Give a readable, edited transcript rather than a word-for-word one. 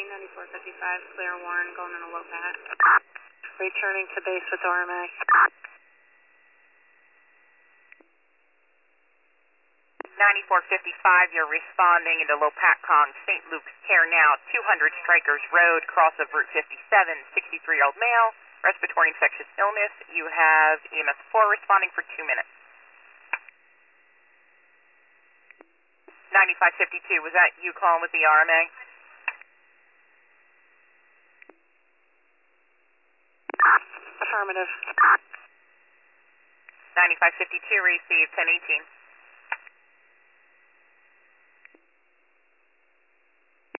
9455, clear Warren, going in a low pat. Returning to base with RMA. 9455, you're responding into Lopatcong, St. Luke's Care Now, 200 Strikers Road, cross of Route 57, 63-year-old male, respiratory infectious illness. You have EMS 4 responding for 2 minutes. 9552, was that you calling with the RMA? Affirmative. 9552, received 1018.